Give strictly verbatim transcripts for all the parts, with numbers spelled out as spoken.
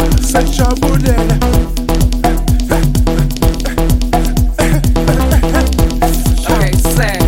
Sajabulele. Okay, say.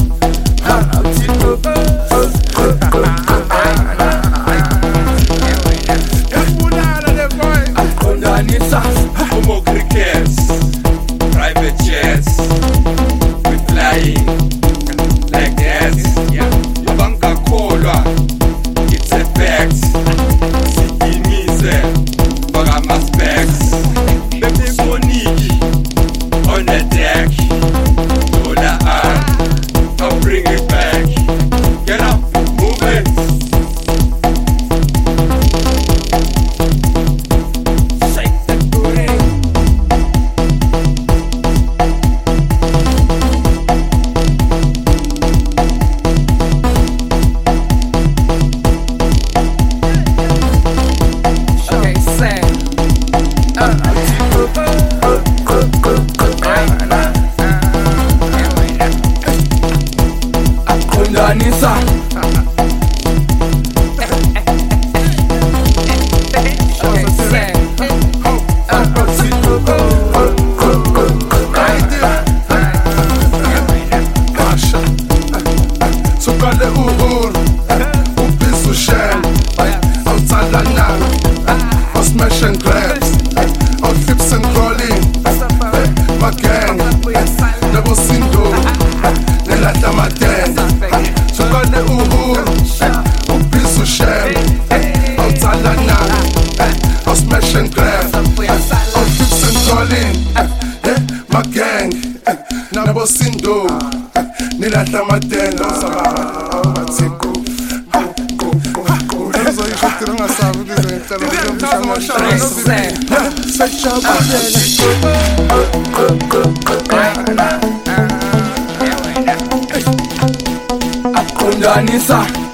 Como crickets, private jets, we flying like that. Banka Kolwa, it's a fact. Sikimize, Bagama specs. Baby Moniki, on the deck. Dollar R, I'll bring it back. Get up, move it. Nisa. Sukale uhuru, upisu shell, outalana, or smash and grabs, or flips and crawling, my gang, double single, nelata maten. Sukale uhuru, upisu shell, outalana, or smash and grab, or flips and crawling, my gang, double single. Nilata matena sababa matsiko go go go ezo ikhotiranga sabu dizentela ngomshana shana sejabulele Akundanisa.